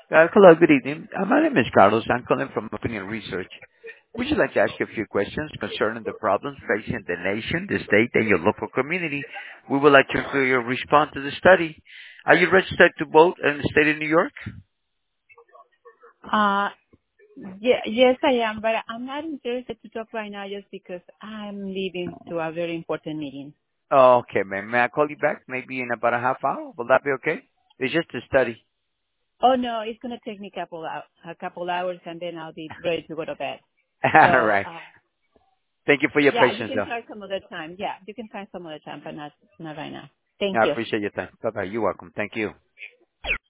Hello, good evening. My name is Carlos. I'm calling from Opinion Research. Would you like to ask you a few questions concerning the problems facing the nation, the state, and your local community? We would like to include your response to the study. Are you registered to vote in the state of New York? Uh, yeah, yes, I am, but I'm not interested to talk right now just because I'm leaving to a very important meeting. Oh, okay, ma'am. May I call you back maybe in about a half hour? Will that be okay? It's just a study. Oh no, it's gonna take me a couple hours, and then I'll be ready to go to bed. All So, right. Thank you for your yeah, you patience, can though. try some other time. Yeah, you can try some other time, but not right now. Thank I you. appreciate your time. Bye-bye. You're welcome. Thank you.